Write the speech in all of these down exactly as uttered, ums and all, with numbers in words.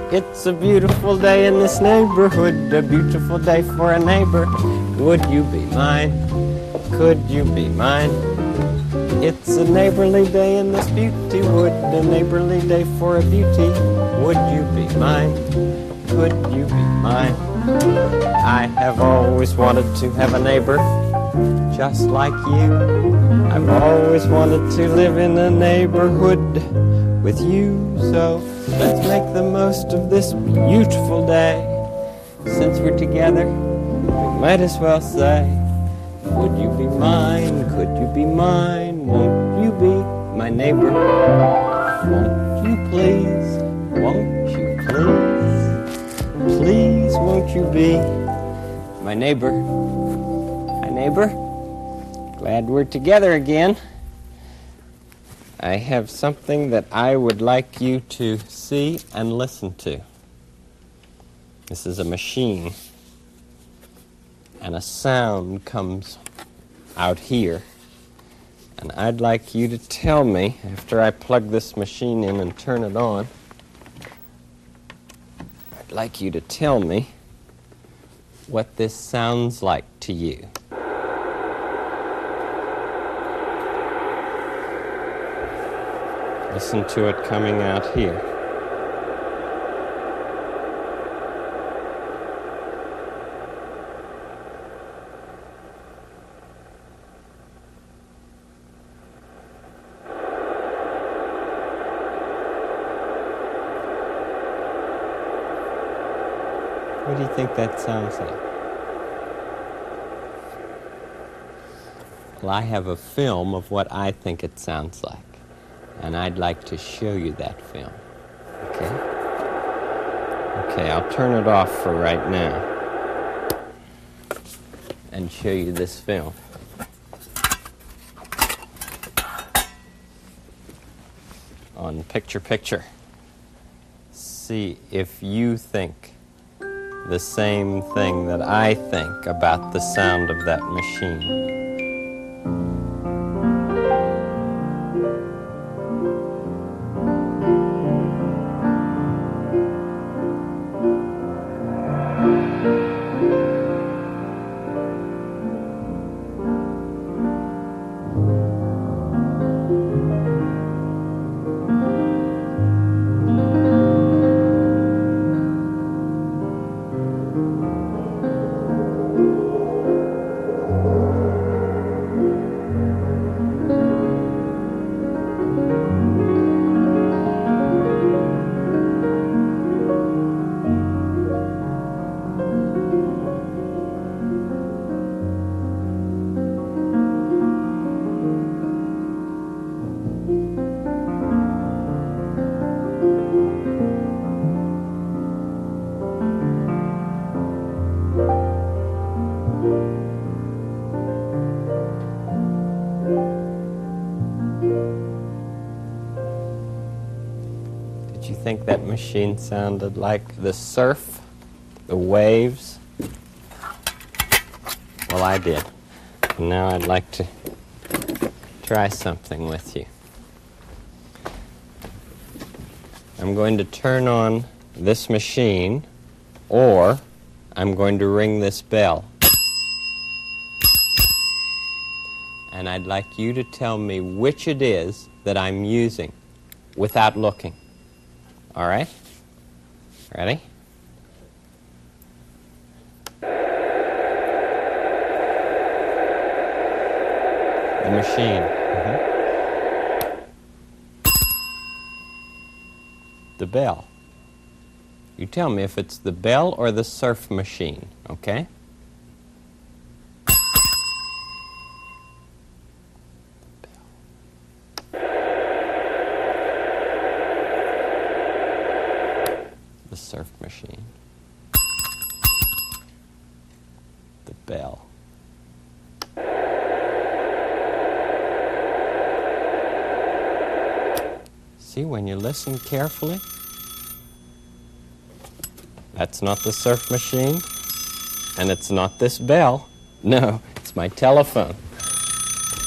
It's a beautiful day in this neighborhood, a beautiful day for a neighbor. Would you be mine? Could you be mine? It's a neighborly day in this beauty wood, a neighborly day for a beauty. Would you be mine? Could you be mine? I have always wanted to have a neighbor just like you. I've always wanted to live in a neighborhood with you. So let's make the most of this beautiful day. Since we're together, we might as well say, would you be mine? Could you be mine? Won't you be my neighbor? Won't you please? Won't you please? Please, won't you be my neighbor? My neighbor? Glad we're together again. I have something that I would like you to see and listen to. This is a machine, and a sound comes out here. And I'd like you to tell me, after I plug this machine in and turn it on, I'd like you to tell me what this sounds like to you. Listen to it coming out here. What do you think that sounds like? Well, I have a film of what I think it sounds like. And I'd like to show you that film. Okay? Okay, I'll turn it off for right now and show you this film. On Picture Picture. See if you think the same thing that I think about the sound of that machine. Did you think that machine sounded like the surf, the waves? Well, I did. And now I'd like to try something with you. I'm going to turn on this machine, or I'm going to ring this bell. And I'd like you to tell me which it is that I'm using without looking. All right? Ready? The machine. Mm-hmm. The bell. You tell me if it's the bell or the surf machine, okay? The surf machine. The bell. See, when you listen carefully, that's not the surf machine, and it's not this bell. No, it's my telephone.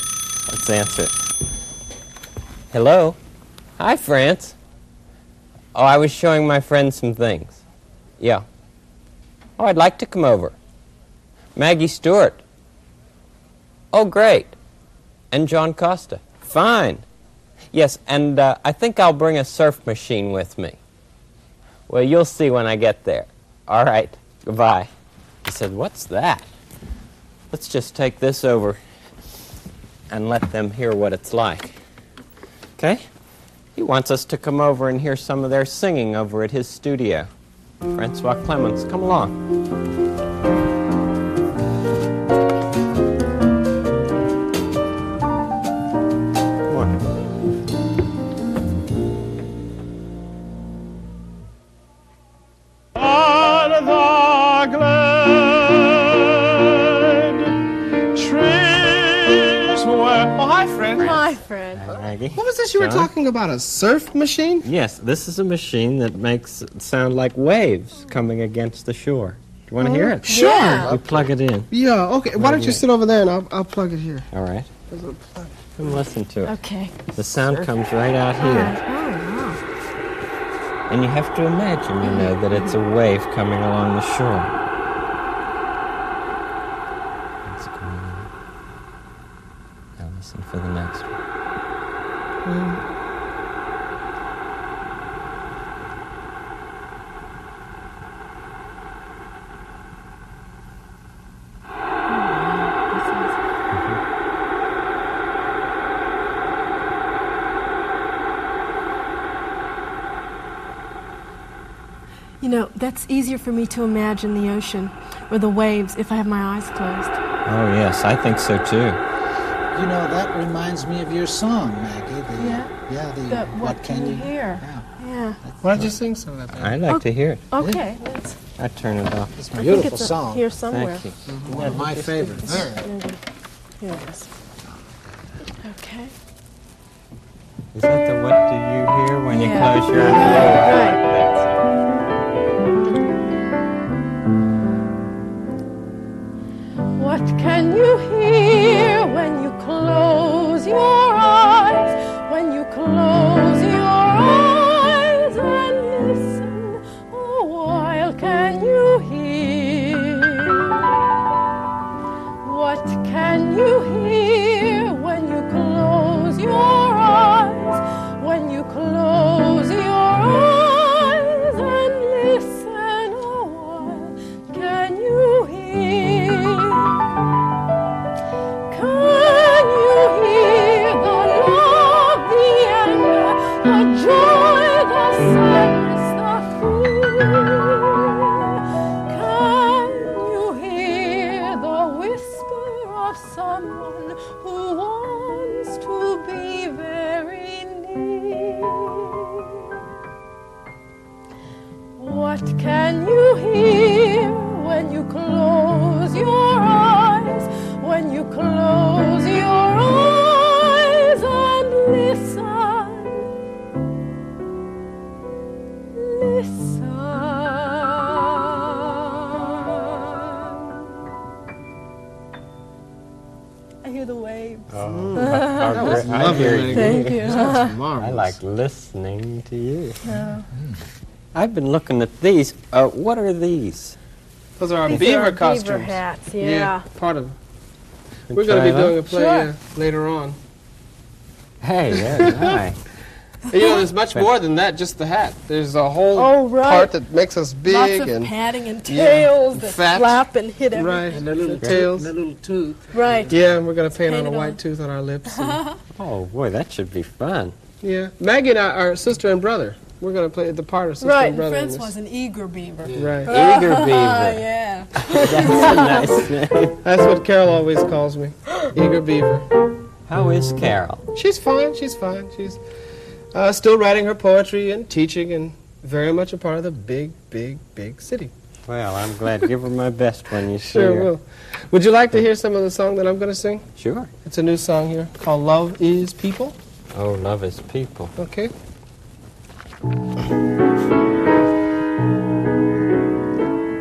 Let's answer it. Hello? Hi, France. Oh, I was showing my friend some things. Yeah. Oh, I'd like to come over. Maggie Stewart. Oh, great. And John Costa. Fine. Yes, and uh, I think I'll bring a surf machine with me. Well, you'll see when I get there. All right. Goodbye. He said, what's that? Let's just take this over and let them hear what it's like. Okay? He wants us to come over and hear some of their singing over at his studio. Francois Clemens, come along. What was this you were talking about, a surf machine? Yes, this is a machine that makes it sound like waves coming against the shore. Do you want to hear it? Sure. Yeah. You plug it in. Yeah, okay. Why don't you sit over there and I'll, I'll plug it here. All right. Come listen to it. Okay. The sound surf. comes right out here. Oh, wow. And you have to imagine, you know, that it's a wave coming along the shore. It's going on. Now listen for the next one. Mm. You know, that's easier for me to imagine the ocean or the waves if I have my eyes closed. Oh, yes, I think so, too. You know, that reminds me of your song, Maggie. The, yeah? Yeah, the, the What, what Can, Can You You Hear? Yeah. yeah. Why don't you sing some of that? I'd like okay. to hear it. Okay. Let's, I turn it off. It's a beautiful it's song. Here somewhere. Thank you. Mm-hmm. One of my favorites. Here it is. Okay. Is that the what do you hear when yeah. you close your eyes? Right, right. That's it. What can you hear when you close your eyes? When you close your eyes and listen a while, can you hear? What can you hear when you close your eyes? When you close your eyes and listen a while, can you hear? Can you hear the love, the anger, the joy, the sadness, the fear? Can you hear the whisper of someone who wants to be very near? What can you hear when you close your eyes? When you close your eyes and listen, listen. I hear the waves. Oh, That was I lovely, hear Maggie. you. Thank you. That's marvelous. I like listening to you. Yeah. I've been looking at these. Uh, what are these? Those are our These beaver are our costumes. beaver hats, yeah. part of it. And We're going try to be it doing a out? play Sure. uh, later on. Hey, yeah, hi. And, you know, there's much more than that, just the hat. There's a whole Oh, right. part that makes us big Lots of and padding and yeah, tails that fat. flap and hit everything. right, And the little tails. The little tooth. Right. Yeah, and we're going to paint on Paint a it white on. tooth on our lips. and- Oh, boy, that should be fun. yeah, Maggie and I are sister and brother. We're going to play the part of sister Right. and brother. in Francois this. was an eager beaver. Right. Eager beaver. yeah. That's a nice name. That's what Carol always calls me, Eager Beaver. How is Carol? She's fine. She's fine. She's uh, still writing her poetry and teaching, and very much a part of the big, big, big city. Well, I'm glad. Give her my best when you see Sure her. will. Would you like to hear some of the song that I'm going to sing? Sure. It's a new song here called "Love Is People." Oh, love is people. Okay.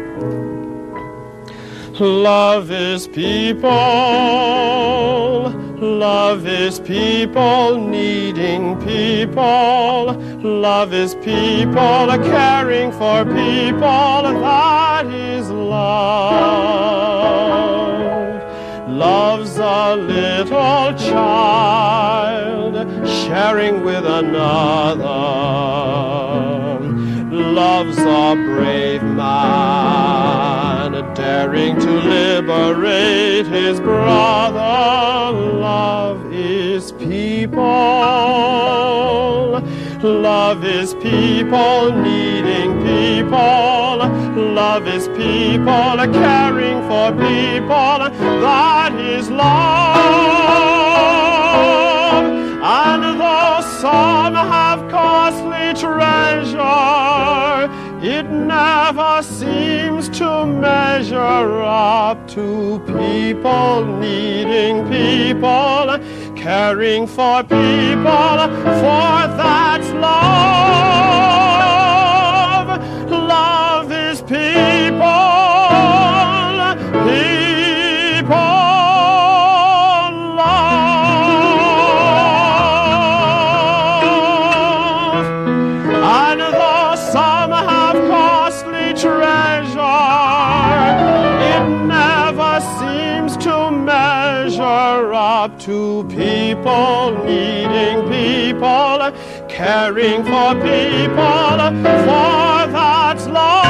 Love is people, Love is people needing people. Love is people caring for people. That is love. Love's a little child sharing with another. Love's a brave man daring to liberate his brother. Love is people. Love is people needing people. Love is people caring for people. That is love. And though some have costly treasure, it never seems to measure up to people needing people, caring for people, for that's love. Love is people, people, love. And though some have costly treasure, it never seems to measure up to people needing people, caring for people, for that's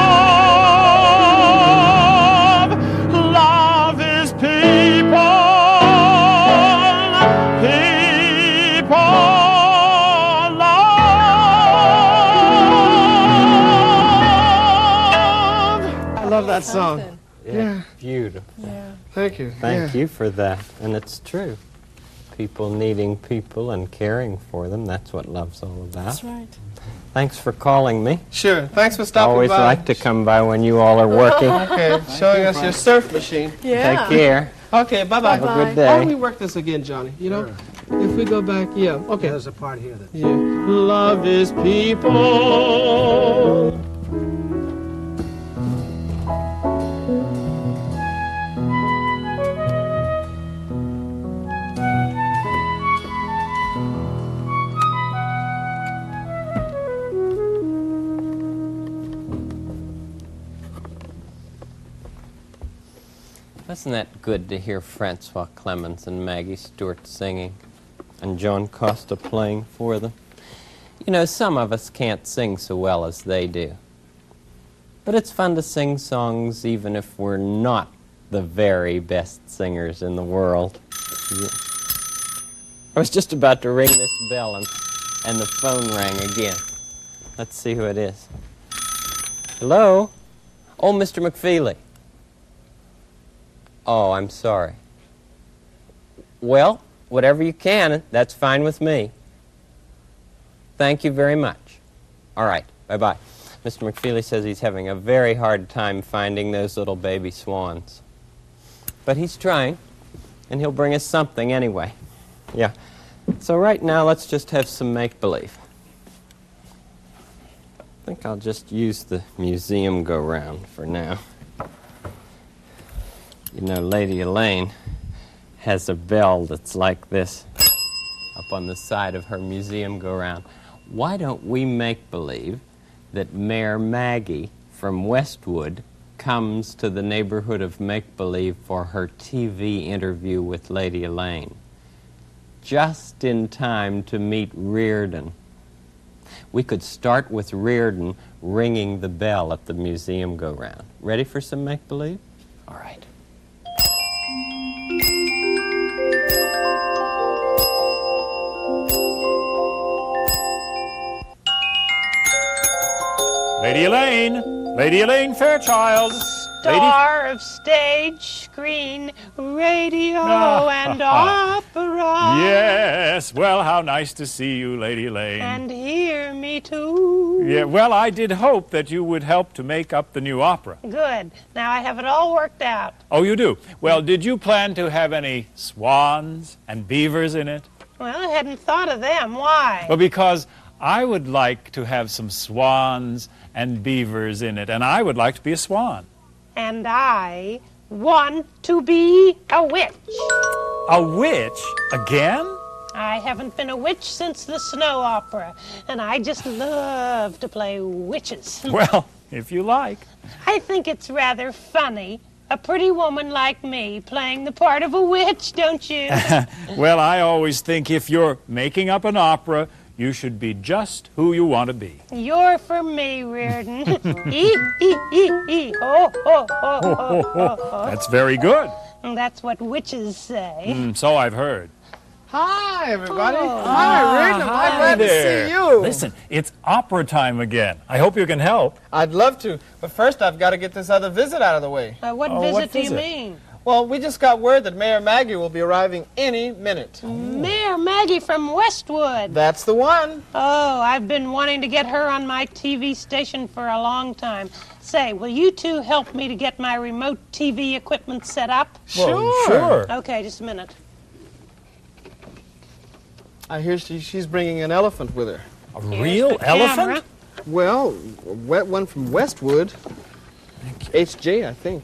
love. Love is people, people, love. I love that song. Something. Yeah. Beautiful. Yeah. Thank you. Thank Yeah. you for that. And it's true. People needing people and caring for them. That's what love's all about. That's right. Thanks for calling me. Sure. Thanks for stopping Always by. like to come by when you all are working. Okay, showing us your surf machine. Yeah. Take care. Okay, bye-bye. Have a good Bye. Why don't we day. work this again, Johnny? You know, if we go back, yeah. Okay. There's a part here that. Yeah. Love is people. Wasn't that good to hear Francois Clemens and Maggie Stewart singing and Joan Costa playing for them? You know, some of us can't sing so well as they do. But it's fun to sing songs even if we're not the very best singers in the world. Yeah. I was just about to ring this bell and, and the phone rang again. Let's see who it is. Hello? Oh, Mister McFeely. Oh, I'm sorry. Well, whatever you can, that's fine with me. Thank you very much. All right, bye-bye. Mister McFeely says he's having a very hard time finding those little baby swans. But he's trying, and he'll bring us something anyway. Yeah. So right now, let's just have some make-believe. I think I'll just use the museum go-round for now. You know, Lady Elaine has a bell that's like this up on the side of her museum go-round. Why don't we make believe that Mayor Maggie from Westwood comes to the neighborhood of make-believe for her T V interview with Lady Elaine, just in time to meet Reardon. We could start with Reardon ringing the bell at the museum go-round. Ready for some make-believe? All right. Lady Elaine! Lady Elaine Fairchild! Star of stage, screen, radio, and opera. Yes, well, how nice to see you, Lady Elaine. And hear me too. Yeah, well, I did hope that you would help to make up the new opera. Good. Now I have it all worked out. Oh, you do? Well, did you plan to have any swans and beavers in it? Well, I hadn't thought of them. Why? Well, because I would like to have some swans and beavers in it, and I would like to be a swan. And I want to be a witch. A witch? Again? I haven't been a witch since the snow opera, and I just love to play witches. Well, if you like. I think it's rather funny. A pretty woman like me playing the part of a witch, don't you? Well, I always think if you're making up an opera, you should be just who you want to be. You're for me, Reardon. Ee, ee, ee, ee. Oh, oh, oh, oh, oh, oh. That's very good. That's what witches say. Mm, so I've heard. Hi, everybody. Oh. Hi, Reardon. I'm Hi glad there. to see you. Listen, it's opera time again. I hope you can help. I'd love to, but first I've got to get this other visit out of the way. Uh, what Oh, visit what do you visit? mean? Well, we just got word that Mayor Maggie will be arriving any minute. Mayor Maggie from Westwood. That's the one. Oh, I've been wanting to get her on my T V station for a long time. Say, will you two help me to get my remote T V equipment set up? Well, sure. Okay, just a minute. I hear she, she's bringing an elephant with her. A Here's real the elephant? camera. Well, a wet one from Westwood. H J, I think.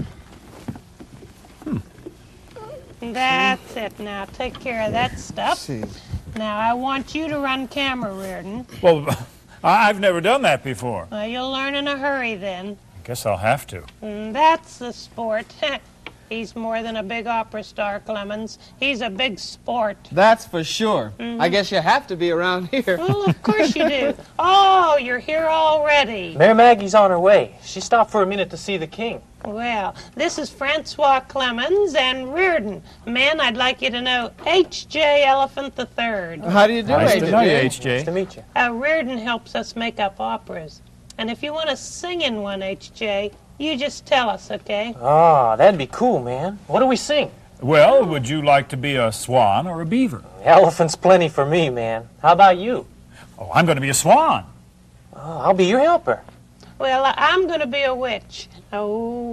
That's it. Now take care of that stuff. See. Now I want you to run camera, Reardon. Well, I've never done that before. Well, you'll learn in a hurry then. I guess I'll have to. Mm, that's the sport. He's more than a big opera star, Clemens. He's a big sport. That's for sure. I guess you have to be around here. Well, of course you do. Oh, you're here already. Mayor Maggie's on her way. She stopped for a minute to see the king. Well, this is Francois Clemens and Reardon. Men, I'd like you to know H J Elephant the Third. How do you do, Nice H J? to know you, H Nice J. to meet you. Uh, Reardon helps us make up operas. And if you want to sing in one, H J, you just tell us, okay? Ah, that'd be cool, man. What do we sing? Well, would you like to be a swan or a beaver? Elephant's plenty for me, man. How about you? Oh, I'm going to be a swan. Oh, I'll be your helper. Well, uh, I'm going to be a witch. A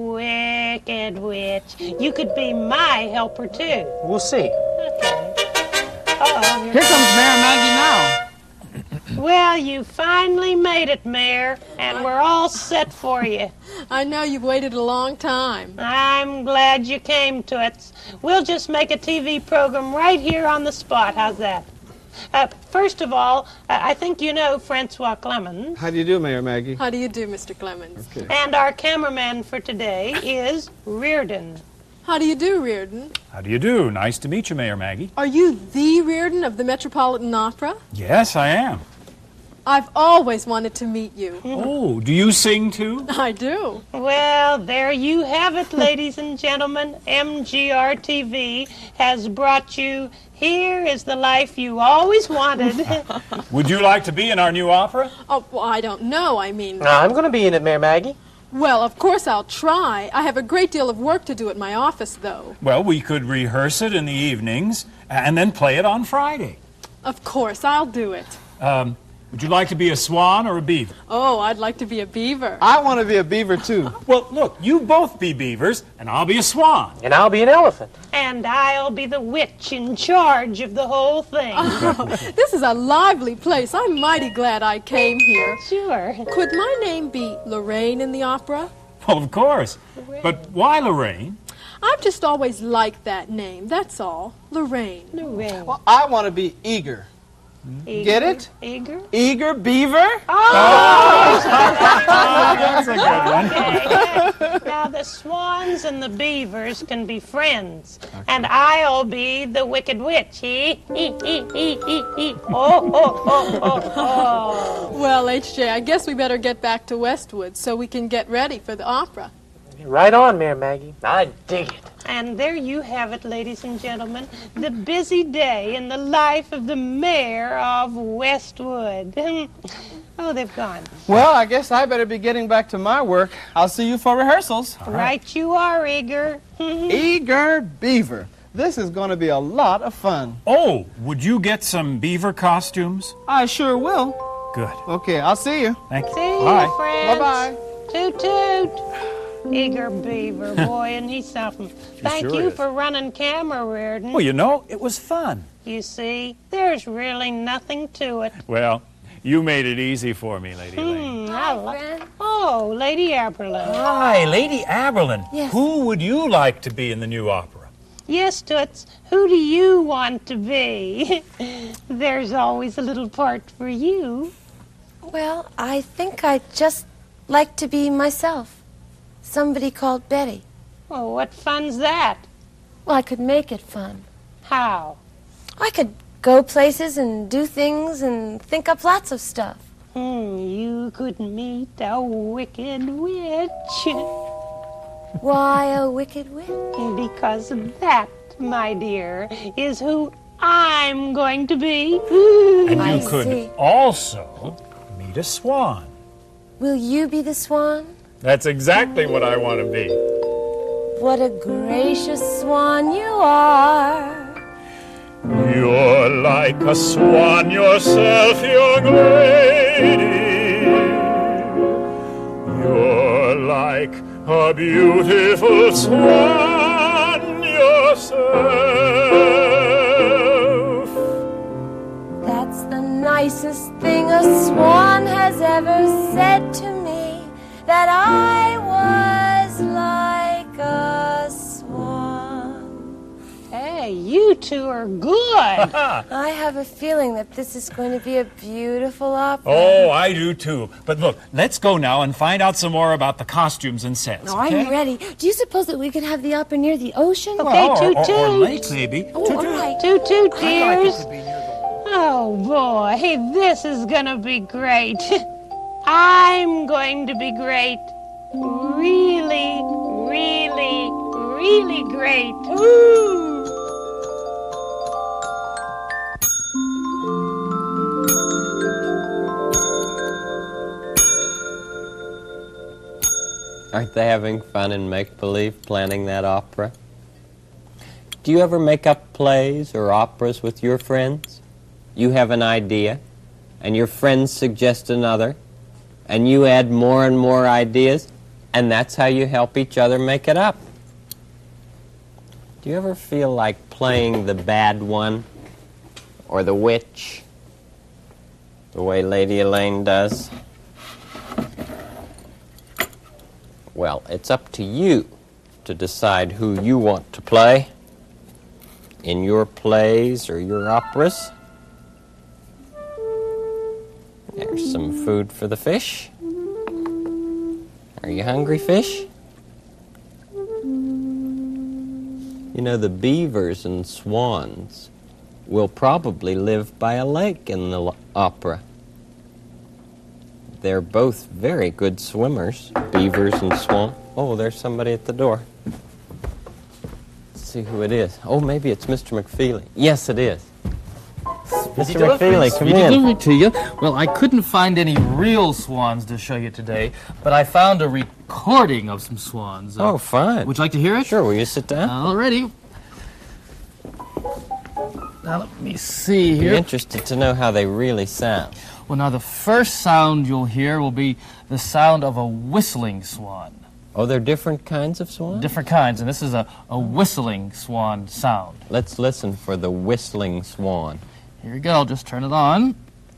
wicked witch. You could be my helper, too. We'll see. Okay. Uh-oh, here Here comes Mayor Maggie now. Well, you finally made it, Mayor, and we're all set for you. I know you've waited a long time. I'm glad you came to it. We'll just make a T V program right here on the spot. How's that? Uh, first of all, uh, I think you know Francois Clemens. How do you do, Mayor Maggie? How do you do, Mister Clemens? And our cameraman for today is Reardon. How do you do, Reardon? How do you do? Nice to meet you, Mayor Maggie. Are you the Reardon of the Metropolitan Opera? Yes, I am. I've always wanted to meet you. Oh, do you sing too? I do. Well, there you have it, ladies and gentlemen. M G R T V has brought you Here is the Life You Always Wanted. Would you like to be in our new opera? Oh, well, I don't know. I mean, Nah, I'm going to be in it, Mayor Maggie. well, of course I'll try. I have a great deal of work to do at my office, though. Well, we could rehearse it in the evenings and then play it on Friday. Of course, I'll do it. Um, would you like to be a swan or a beaver? Oh, I'd like to be a beaver. I want to be a beaver, too. Well, look, you both be beavers, and I'll be a swan. And I'll be an elephant. And I'll be the witch in charge of the whole thing. This is a lively place. I'm mighty glad I came here. Sure. Could my name be Lorraine in the opera? Well, of course. But why Lorraine? I've just always liked that name, that's all. Lorraine. Lorraine. Well, I want to be eager. Eager? Get it? Eager? Eager beaver? That's a good one. Okay. Now, the swans and the beavers can be friends. And I'll be the wicked witch. Ee, ee, ee, ee, ee, ee. Oh, oh, oh, oh, oh. Well, H J, I guess we better get back to Westwood so we can get ready for the opera. Right on, Mayor Maggie. I dig it. And there you have it, ladies and gentlemen. The busy day in the life of the mayor of Westwood. Oh, they've gone. Well, I guess I better be getting back to my work. I'll see you for rehearsals. Right you are, Eager. Eager beaver. This is going to be a lot of fun. Oh, would you get some beaver costumes? I sure will. Good. Okay, I'll see you. Thank you. See you, Bye. friends. Bye-bye. Toot toot. Eager beaver, boy, and he's something. Thank sure you is. for running camera, Reardon. Well, you know, it was fun. You see, there's really nothing to it. Well, you made it easy for me, Lady Elaine. Hmm, I li- Oh, Lady Aberlin. Hi, Lady Aberlin. Yes. Who would you like to be in the new opera? Yes, Toots, who do you want to be? There's always a little part for you. Well, I think I'd just like to be myself. Somebody called Betty. Oh, what fun's that? Well, I could make it fun. How? I could go places and do things and think up lots of stuff. Hmm, you could meet a wicked witch. Why a wicked witch? Because that, my dear, is who I'm going to be. And I you could see. also meet a swan. Will you be the swan? That's exactly what I want to be. What a gracious swan you are. You're like a swan yourself, young lady. You're like a beautiful swan yourself. That's the nicest thing a swan has ever said to me, that I was like a swan. Hey, you two are good. I have a feeling that this is going to be a beautiful opera. Oh, I do too. But look, let's go now and find out some more about the costumes and sets. No, okay? I'm ready. Do you suppose that we could have the opera near the ocean? Okay, Well, toot or, or, or toot. lake, maybe. Oh, all right. Toot toot, dears. Oh, boy, this is gonna be great. I'm going to be great. Really, really, really great. Ooh. Aren't they having fun in make-believe planning that opera? Do you ever make up plays or operas with your friends? You have an idea, and your friends suggest another, and you add more and more ideas, and that's how you help each other make it up. Do you ever feel like playing the bad one or the witch, the way Lady Elaine does? Well, it's up to you to decide who you want to play in your plays or your operas. There's some food for the fish. Are you hungry, fish? You know, the beavers and swans will probably live by a lake in the l- opera. They're both very good swimmers, beavers and swan. Oh, there's somebody at the door. Let's see who it is. Oh, maybe it's Mister McFeely. Yes, it is. Mister McFeely, come in. Delivery to you. Well, I couldn't find any real swans to show you today, but I found a recording of some swans. Uh, Oh, fine. Would you like to hear it? Sure, will you sit down? Alrighty. Now, let me see You're here. interested to know how they really sound. Well, now, the first sound you'll hear will be the sound of a whistling swan. Oh, they're different kinds of swans? Different kinds, and this is a, a whistling swan sound. Let's listen for the whistling swan. Here you go. I'll just turn it on.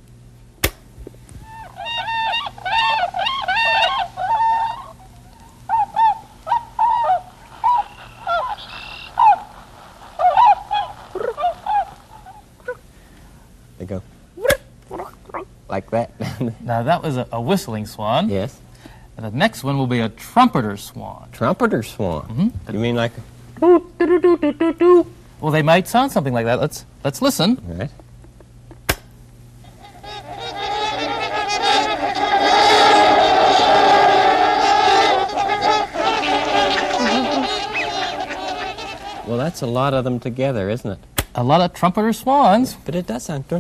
They go like that. Now, that was a, a whistling swan. Yes. And the next one will be a trumpeter swan. Trumpeter swan. Mm-hmm. You mean like a... Well, they might sound something like that. Let's let's listen. All right. Well, that's a lot of them together, isn't it? A lot of trumpeter swans. But it does sound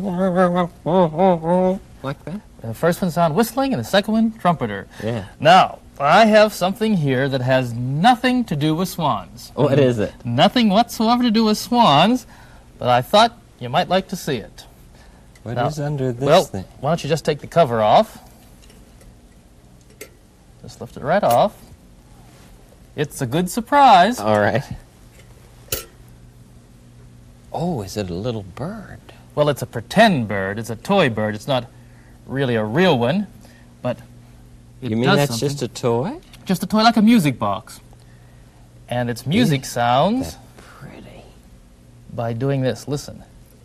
like that. The first one sound whistling, and the second one trumpeter. Yeah. Now, I have something here that has nothing to do with swans. What is it? Nothing whatsoever to do with swans, but I thought you might like to see it. What Now, is under this well, thing? why don't you just take the cover off? Just lift it right off. It's a good surprise. All right. Oh, is it a little bird? Well, it's a pretend bird. It's a toy bird. It's not really a real one, but it You mean does that's something. just a toy? Just a toy like a music box. And its music Yeah, sounds Pretty. by doing this. Listen.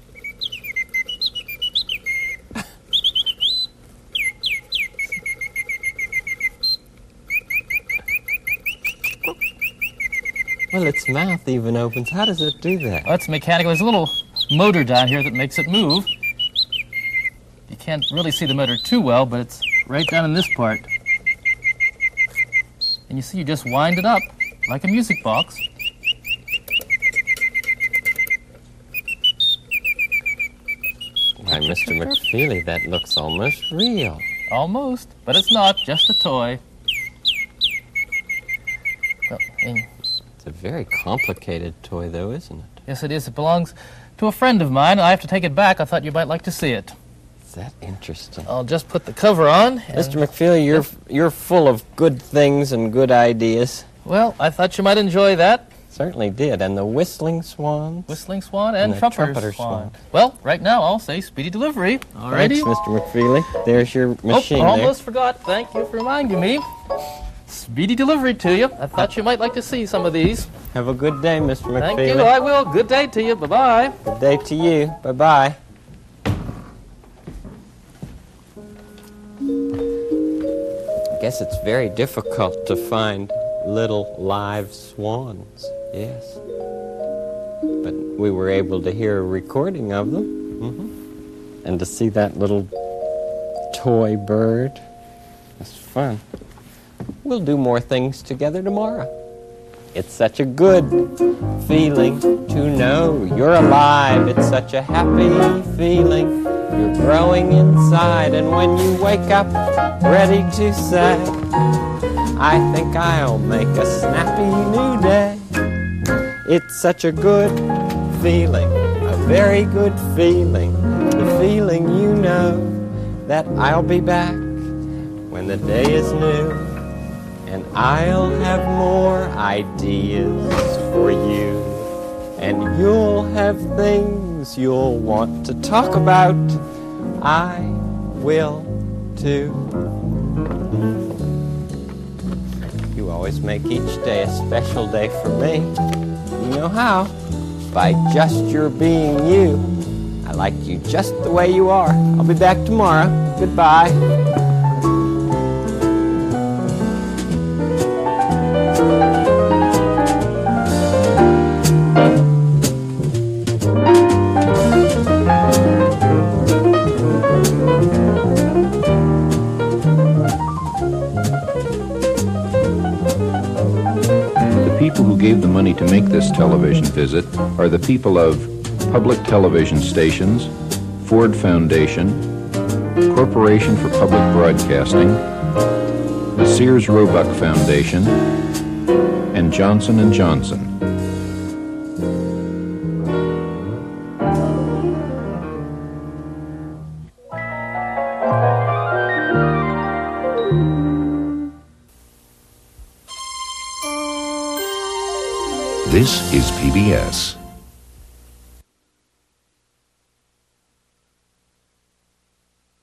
Well, its mouth even opens. How does it do that? Well, it's mechanical. There's a little motor down here that makes it move. You can't really see the motor too well, but it's right down in this part. And you see, you just wind it up like a music box. Why, Mister McFeely, that looks almost real. Almost, but it's not, just a toy. Well, and It's a very complicated toy, though, isn't it? yes, it is. It belongs to a friend of mine. I have to take it back. I thought you might like to see it. Is that interesting? I'll just put the cover on. and- Mister McFeely, you're you're full of good things and good ideas. Well, I thought you might enjoy that. Certainly did. And the whistling swans. Whistling Swan and, And the Trumpeter, Trumpeter Swan. Swan. Well, right now I'll say speedy delivery. Thanks, Alrighty. Mister McFeely. There's your machine oh, there. almost forgot. Thank you for reminding me. Speedy delivery to you. I thought you might like to see some of these. Have a good day, Mister McFeely. Thank you. I will. Good day to you. Bye-bye. Good day to you. Bye-bye. I guess it's very difficult to find little live swans. Yes. But we were able to hear a recording of them. Mm-hmm. And to see that little toy bird. It's fun. We'll do more things together tomorrow. It's such a good feeling to know you're alive. It's such a happy feeling. You're growing inside. And when you wake up ready to say, I think I'll make a snappy new day. It's such a good feeling, a very good feeling. The feeling you know that I'll be back when the day is new. And I'll have more ideas for you. And you'll have things you'll want to talk about. I will too. You always make each day a special day for me. You know how? By just your being you. I like you just the way you are. I'll be back tomorrow. Goodbye. The people who gave the money to make this television visit are the people of Public Television Stations, Ford Foundation, Corporation for Public Broadcasting, the Sears Roebuck Foundation, and Johnson and Johnson. This is P B S.